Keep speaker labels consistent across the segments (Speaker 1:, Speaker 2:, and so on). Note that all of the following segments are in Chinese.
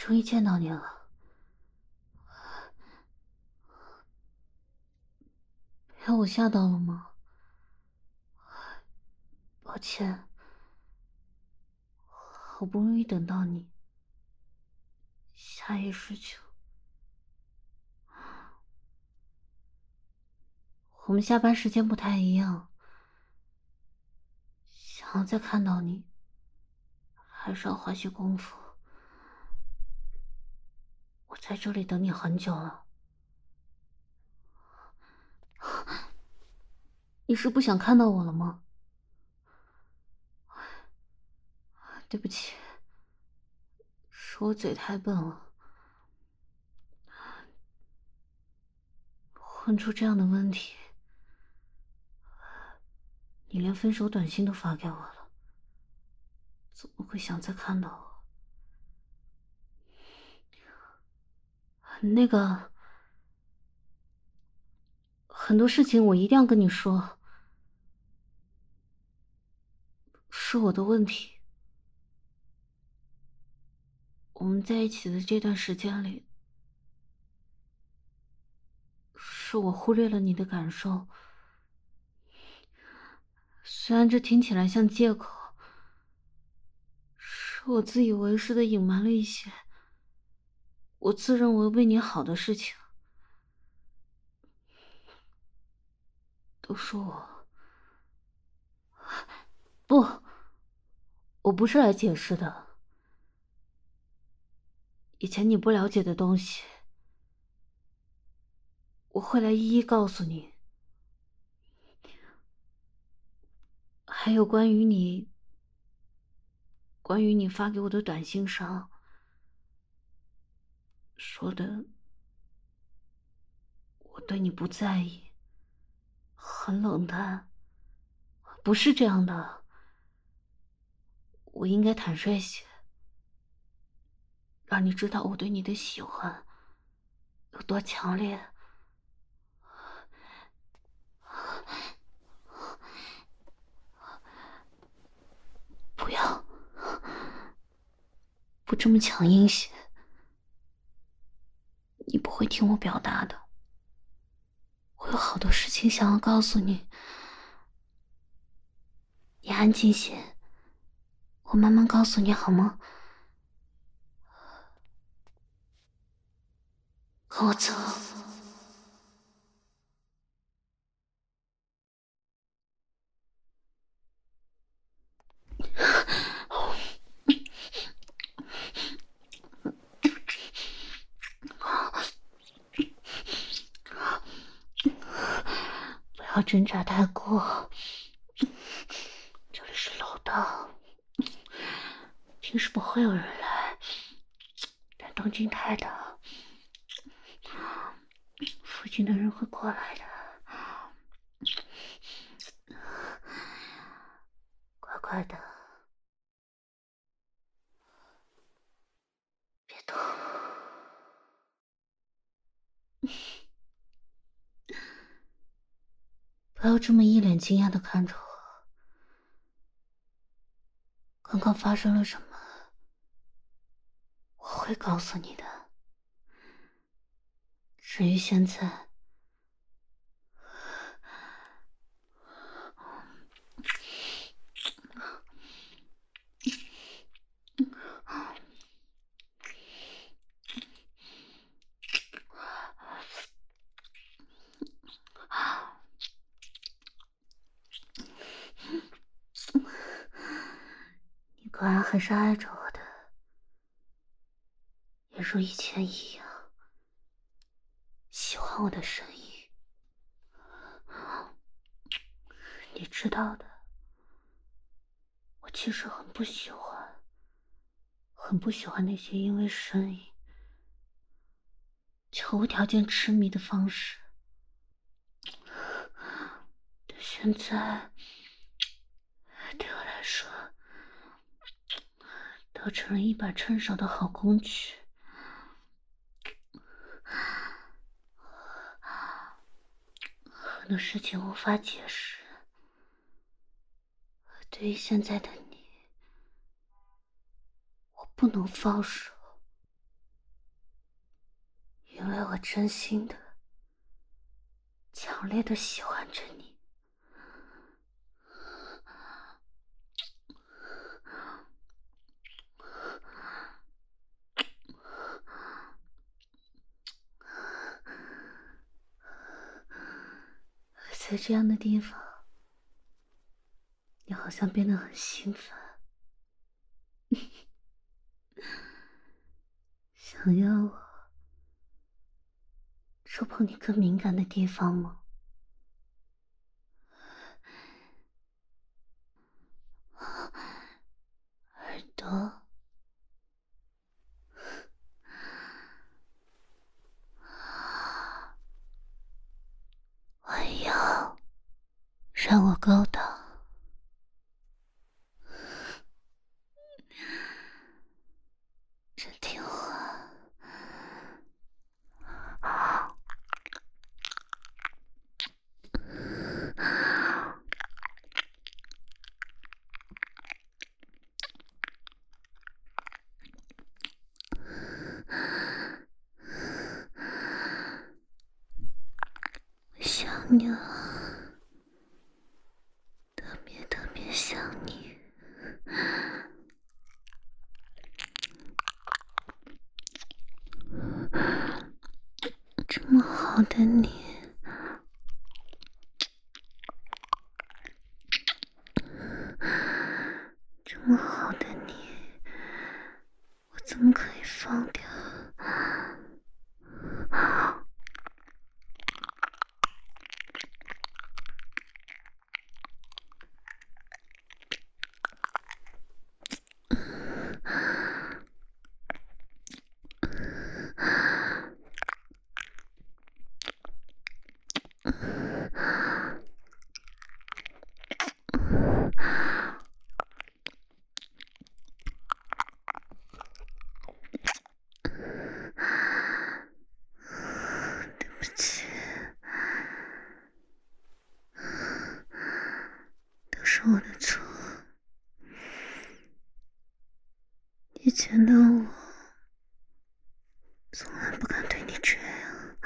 Speaker 1: 终于见到你了，被我吓到了吗？抱歉，好不容易等到你，下意识就……我们下班时间不太一样，想要再看到你，还是要花些功夫。我在这里等你很久了，你是不想看到我了吗？对不起，是我嘴太笨了，问出这样的问题，你连分手短信都发给我了，怎么会想再看到我？那个，很多事情我一定要跟你说，是我的问题。我们在一起的这段时间里，是我忽略了你的感受。虽然这听起来像借口，是我自以为是的隐瞒了一些我自认为为你好的事情。都说我……不，我不是来解释的。以前你不了解的东西，我会来一一告诉你。还有关于你发给我的短信上说的，我对你不在意，很冷淡，不是这样的。我应该坦率些，让你知道我对你的喜欢有多强烈。不要，不这么强硬些，你不会听我表达的。我有好多事情想要告诉你，你安静些，我慢慢告诉你好吗？和我走。不要挣扎太过，这里是楼道，平时不会有人来，但动静太大，附近的人会过来的。乖乖的，别动。不要这么一脸惊讶的看着我。刚刚发生了什么？我会告诉你的。至于现在，你果然还是爱着我的，也如以前一样喜欢我的声音。你知道的，我其实很不喜欢那些因为声音就无条件痴迷的方式。但现在，对我来说，都成了一把趁手的好工具。很多事情无法解释，对于现在的你，我不能放手。 为我真心的、强烈的喜欢着你。在这样的地方，你好像变得很兴奋，想要我触碰你更敏感的地方吗？耳朵，我要让我勾到。真听话。我想你了，特别特别想你。这么好的你，这么好的你，我怎么可以放掉？对不起，都是我的错。以前的我从来不敢对你这样。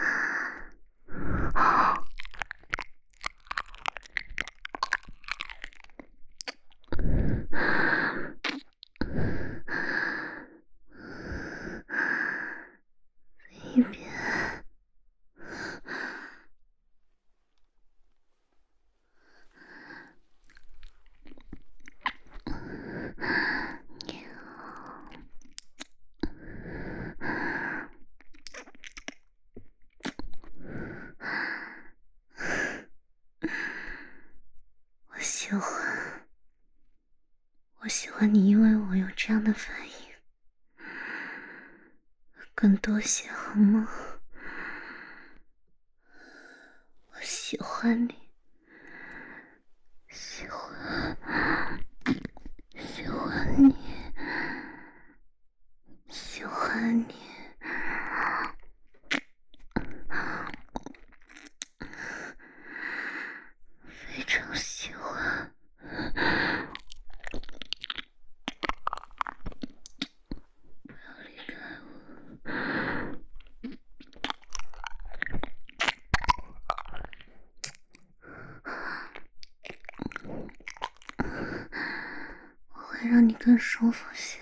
Speaker 1: 一边我喜欢，我喜欢你，因为我有这样的反应。更多些好吗？我喜欢你，喜欢，喜欢你，喜欢你，非常喜欢。不要离开我。我会让你更舒服些，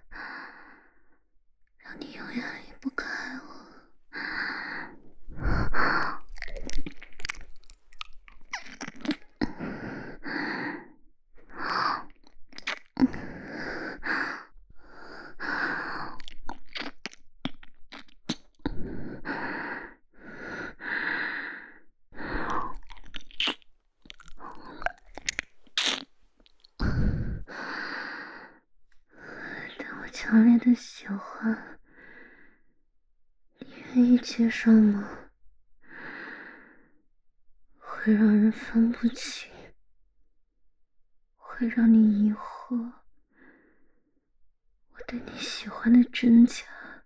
Speaker 1: 让你永远离不开我。但我强烈的喜欢，你愿意接受吗？会让人分不清，会让你疑惑我对你喜欢的真假。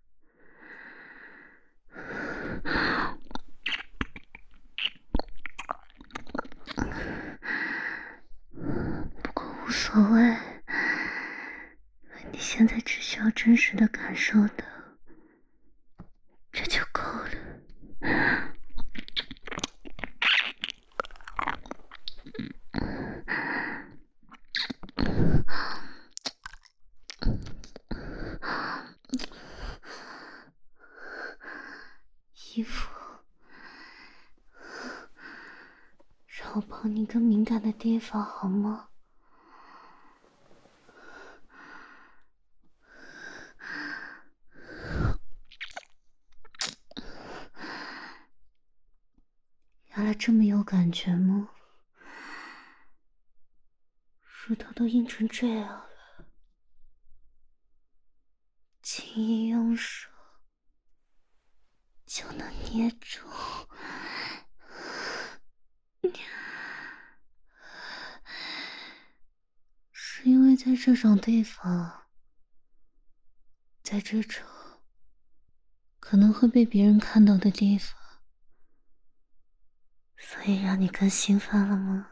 Speaker 1: 不过无所谓，你现在只需要真实的感受到，这就够了。 衣服，让我碰你更敏感的地方好吗？原来这么有感觉吗？乳头都硬成这样了，轻易用手就能捏住。是因为在这种地方，在这种可能会被别人看到的地方，所以让你更兴奋了吗？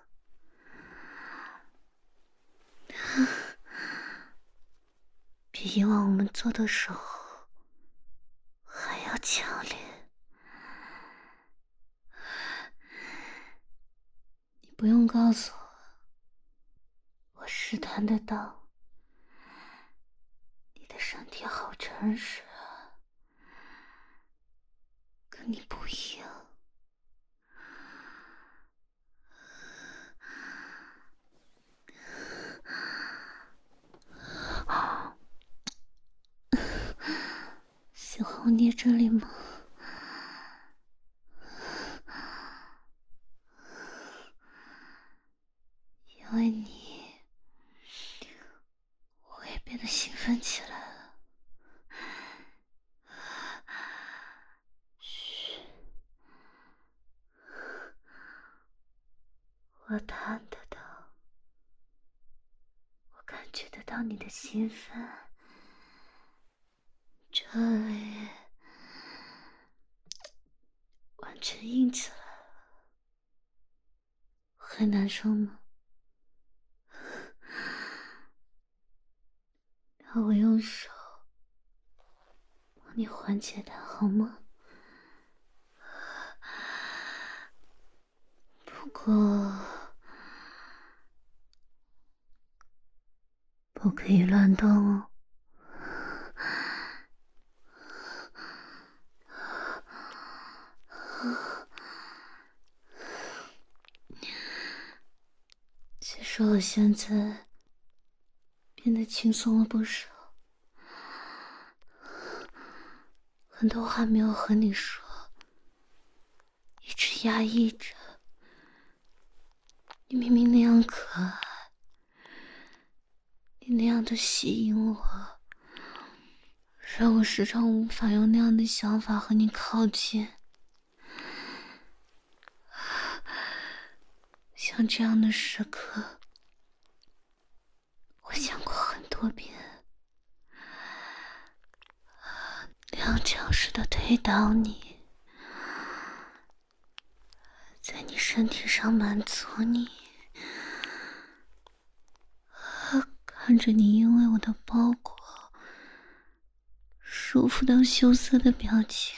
Speaker 1: 比以往我们做的时候还要强烈。你不用告诉我，我试探得到。你的身体好诚实啊，跟你不一样。喜欢我捏这里吗？因为你，我也变得兴奋起来了。嘘，我探得到，我感觉得到你的兴奋。这里完全硬起来了，很难受吗？让我用手帮你缓解它好吗？不过不可以乱动哦。其实我现在变得轻松了不少，很多话没有和你说，一直压抑着。你明明那样可爱，你那样的吸引我，让我时常无法用那样的想法和你靠近。像这样的时刻，我想过很多遍。踉跄似的推倒你，在你身体上满足你，看着你因为我的包裹舒服到羞涩的表情。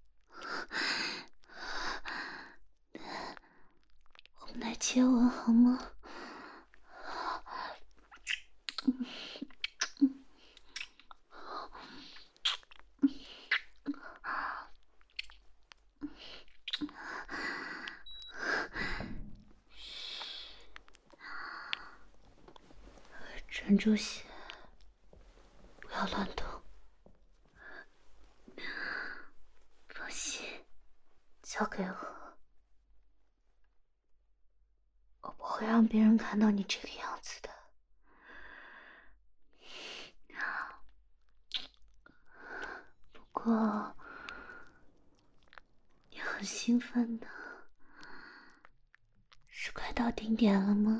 Speaker 1: 我们来接吻好吗？沉住些，不要乱动。放心，交给我，我不会让别人看到你这个样子的。不过，你很兴奋呢，是快到顶点了吗？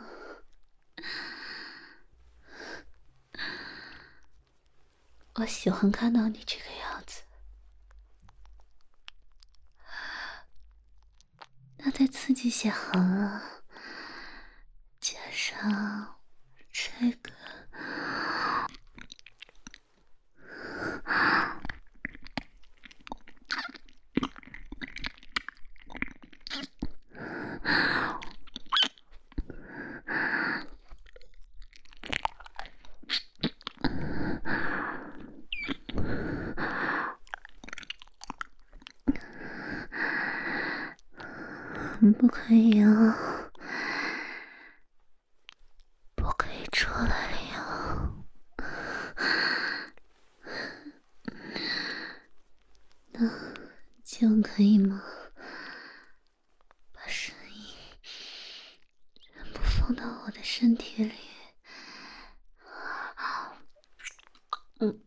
Speaker 1: 我喜欢看到你这个样子。那再刺激些好了，加上这个。 不可以啊，不可以出来了呀。那这样可以吗？把声音全部放到我的身体里。嗯。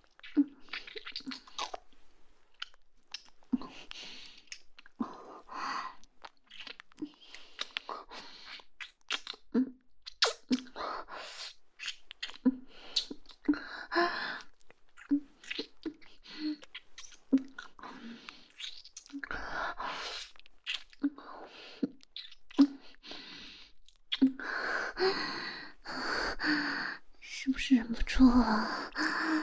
Speaker 1: 是不是忍不住了？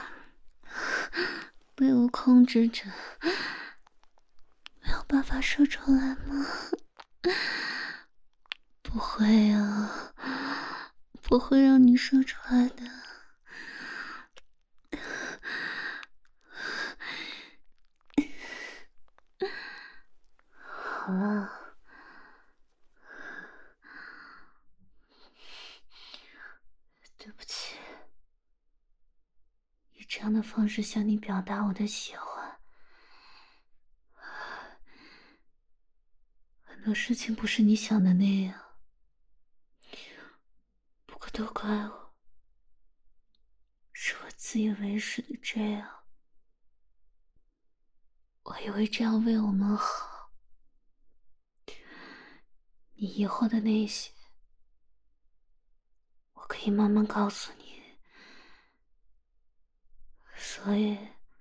Speaker 1: 被我控制着，没有办法说出来吗？不会啊，不会让你说出来的。好了，对不起，以这样的方式向你表达我的喜欢，很多事情不是你想的那样。不过都怪我，是我自以为是的这样，我以为这样为我们好，你以后的那些，我可以慢慢告诉你，所以，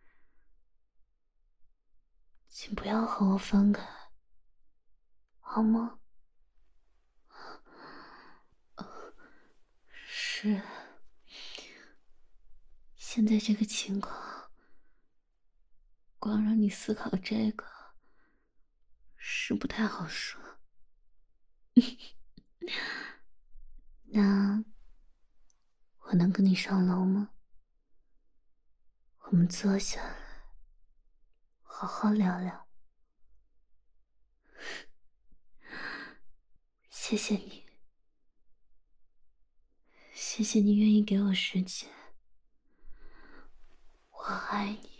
Speaker 1: 请不要和我分开，好吗？是，现在这个情况，光让你思考这个，是不太好说。那我能跟你上楼吗？我们坐下来，好好聊聊。谢谢你，谢谢你愿意给我时间，我爱你。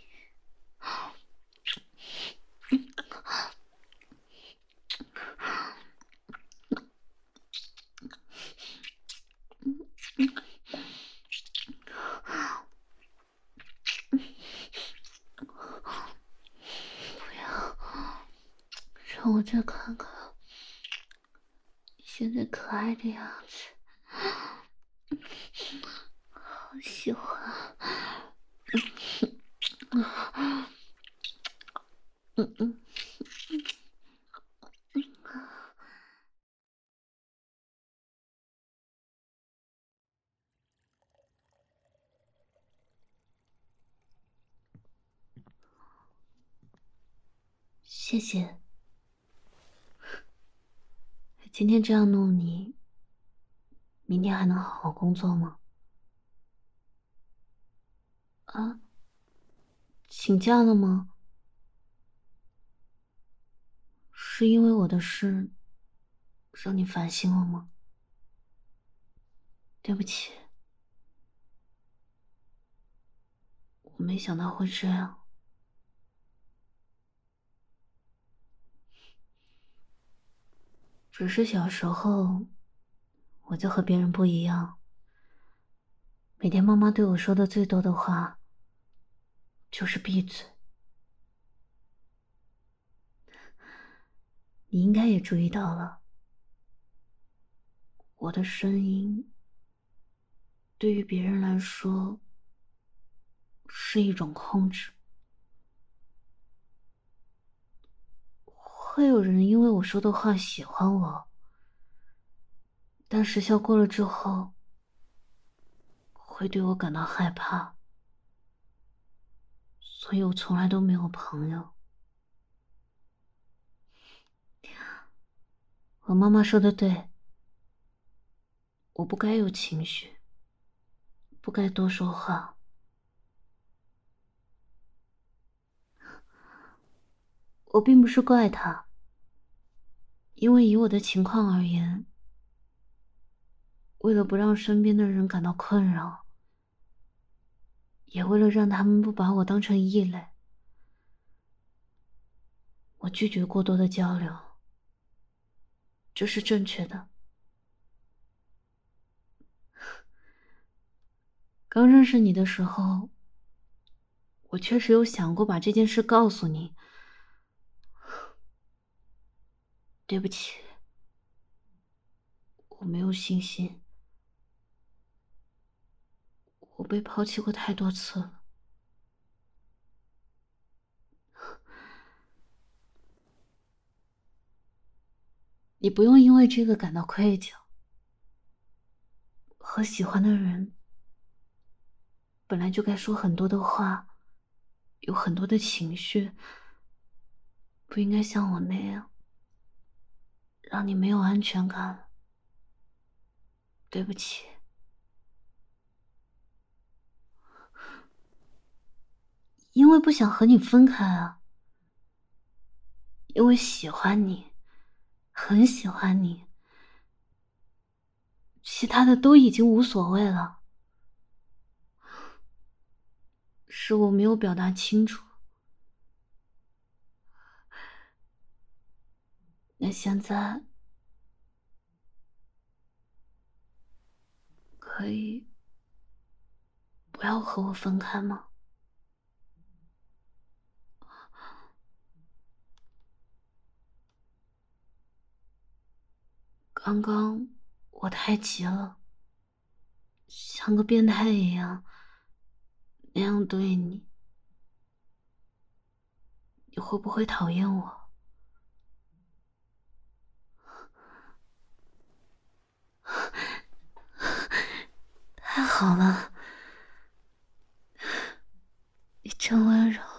Speaker 1: 不要，让我再看看你现在可爱的样子，好喜欢。嗯嗯。谢谢。今天这样弄你，明天还能好好工作吗？啊，请假了吗？是因为我的事让你烦心了吗？对不起，我没想到会这样。只是小时候我就和别人不一样，每天妈妈对我说的最多的话就是闭嘴。你应该也注意到了，我的声音对于别人来说是一种控制。会有人因为我说的话喜欢我，但时效过了之后，会对我感到害怕，所以我从来都没有朋友。我妈妈说的对，我不该有情绪，不该多说话。我并不是怪她， 因为以我的情况而言，为了不让身边的人感到困扰，也为了让他们不把我当成异类，我拒绝过多的交流，这是正确的。刚认识你的时候，我确实有想过把这件事告诉你。对不起，我没有信心。我被抛弃过太多次了。你不用因为这个感到愧疚。和喜欢的人本来就该说很多的话，有很多的情绪，不应该像我那样，让你没有安全感。对不起。因为不想和你分开啊，因为喜欢你，很喜欢你，其他的都已经无所谓了。是我没有表达清楚。那现在可以不要和我分开吗？刚刚我太急了，像个变态一样那样对你，你会不会讨厌我？太好了，你真温柔，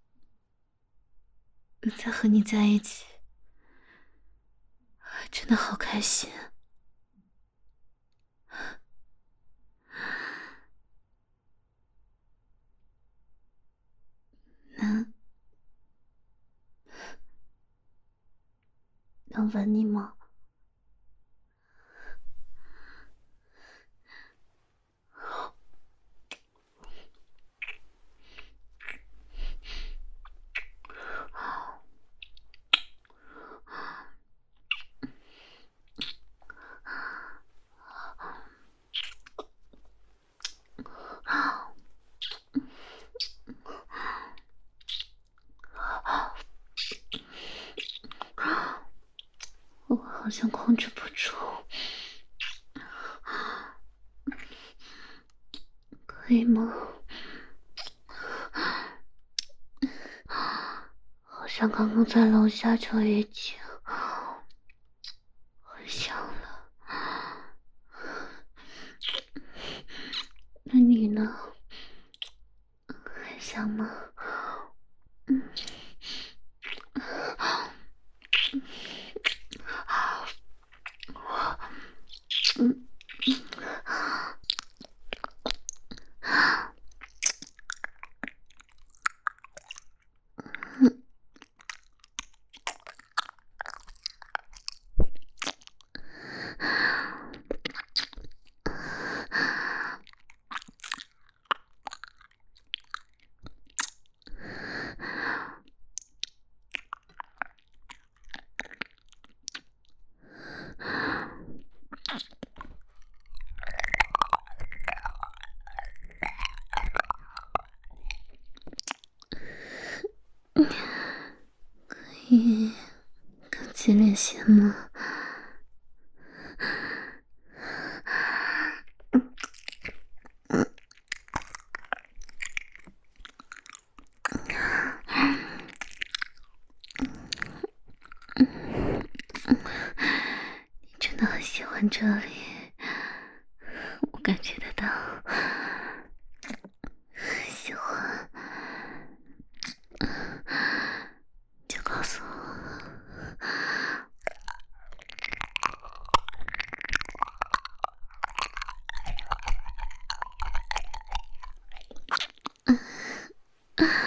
Speaker 1: 能再和你在一起，真的好开心。能吻你吗？我好像控制不住，可以吗？好像刚刚在楼下就已经很想了。那你呢？还想吗？可以更激烈些吗？你真的很喜欢这里，我感觉得到，很喜欢，就告诉我。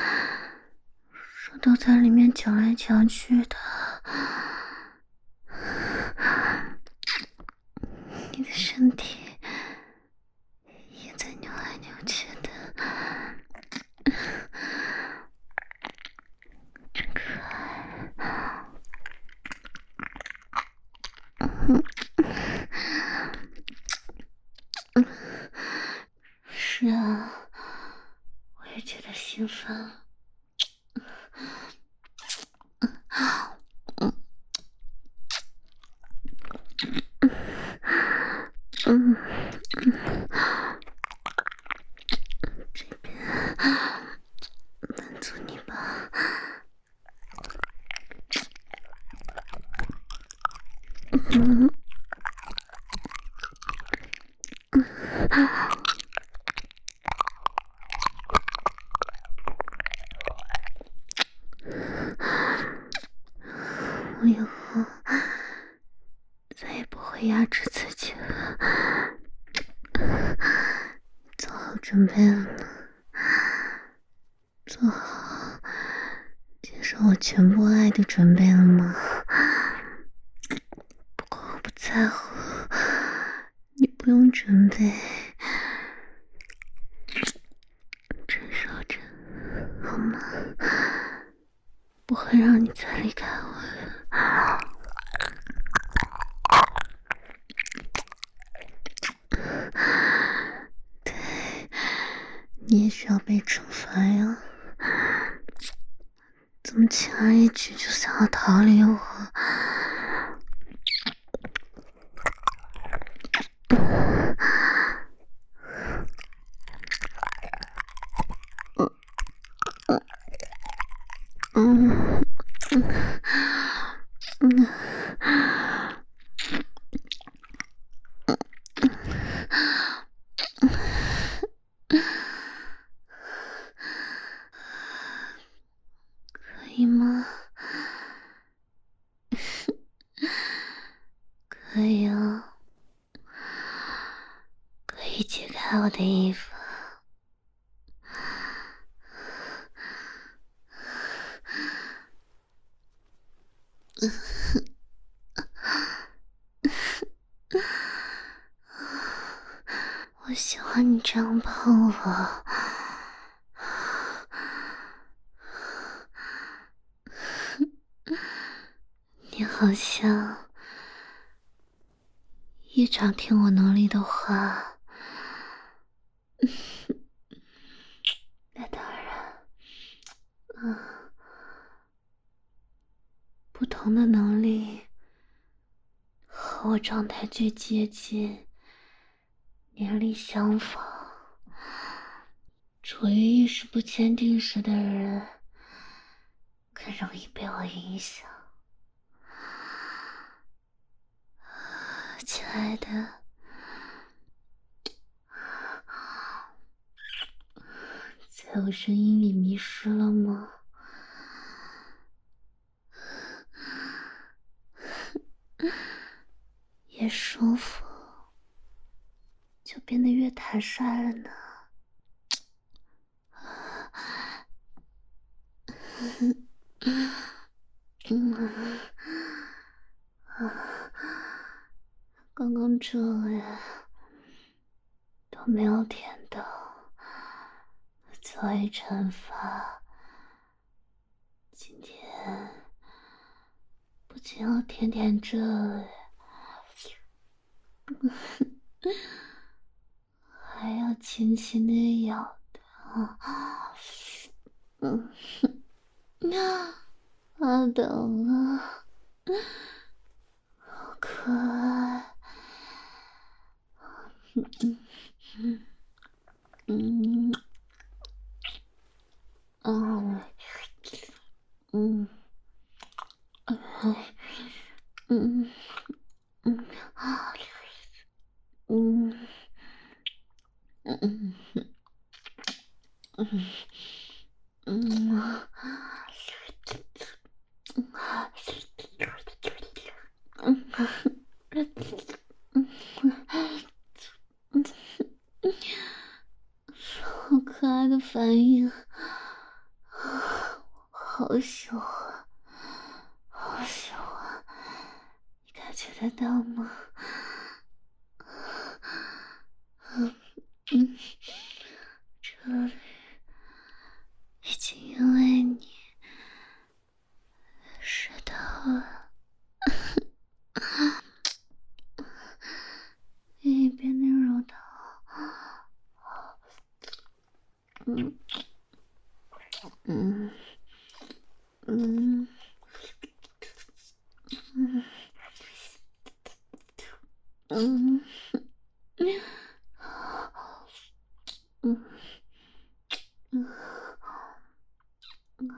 Speaker 1: 手都在里面搅来搅去的， 我以后再也不会压制自己了，做好准备了吗？做好接受我全部爱的准备了吗？不过我不在乎，你不用准备，承受着好吗？不会让你再离开我了。对，你也需要被惩罚呀。怎么轻而易举就想要逃离我？可以吗？可以啊，可以解开我的衣服。我喜欢你这样碰我。你好像一场听我能力的话，那当然，不同的能力和我状态最接近，年龄相仿，处于意识不坚定时的人，更容易被我影响。亲爱的，在我声音里迷失了吗？越舒服，就变得越坦率了呢。刚刚这里都没有舔到，作为惩罚，今天不仅要舔舔这里，还要轻轻的咬它。好疼啊，好可爱。嗯嗯嗯嗯嗯嗯嗯嗯好可爱的反应，好喜欢，好喜欢，你感觉得到吗？这里已经因为你湿透了，一边的揉头，嗯嗯嗯嗯嗯嗯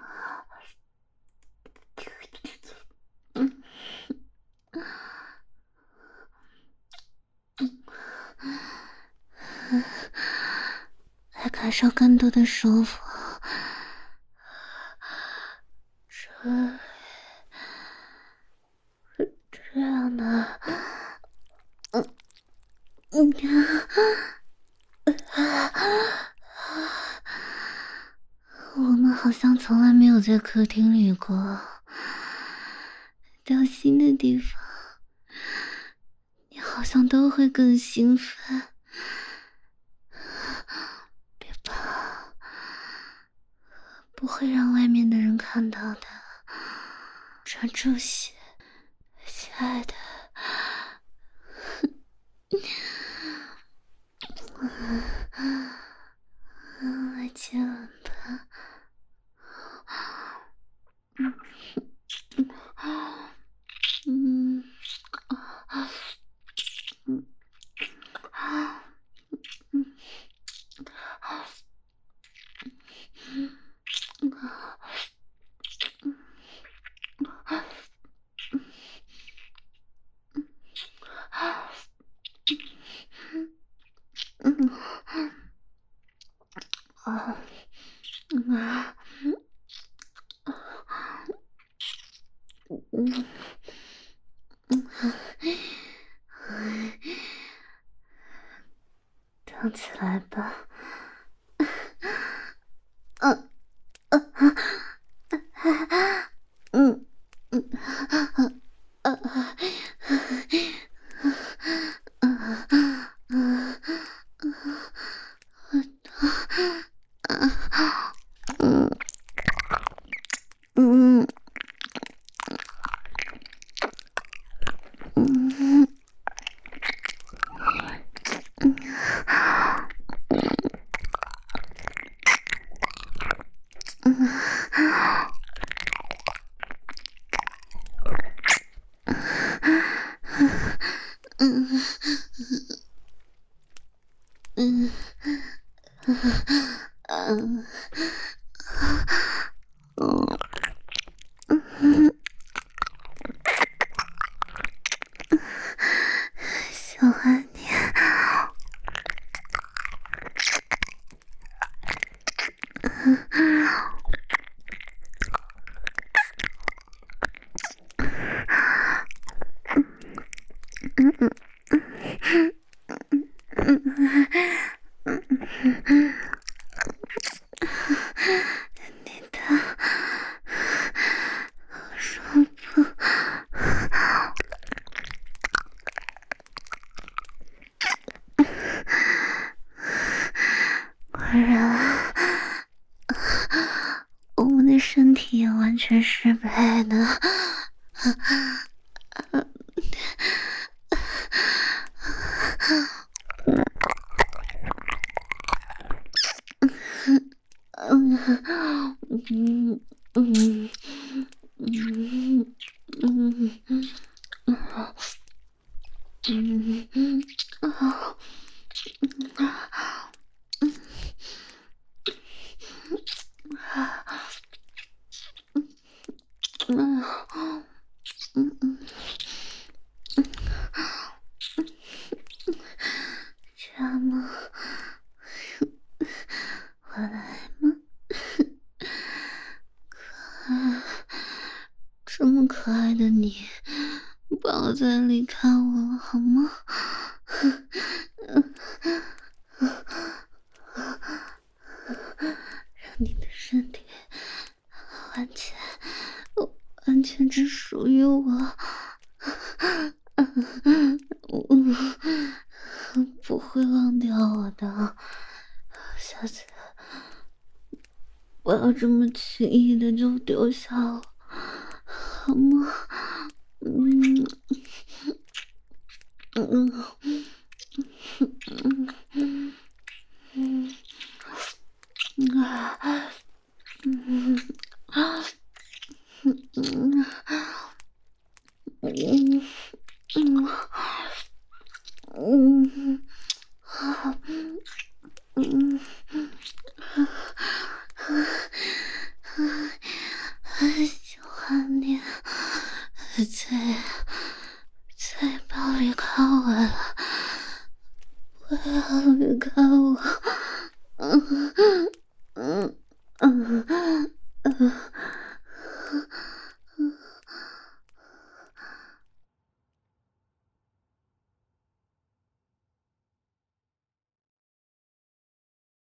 Speaker 1: 嗯。 感受更多的舒服。这样的，我们好像从来没有在客厅里过，到新的地方，你好像都会更兴奋。别怕，不会让外面的人看到的。专注些，亲爱的。来接吻吧。躺起来吧。喜欢你。果然，我们的身体也完全适配的。这样吗？我来吗？这么可爱的你，不要再离开我了，好吗？让你的身体完全只属于我。不会忘掉我的，下次不要这么轻易的就丢下我，好吗？喜欢你，再不要离开我了，不要离开我。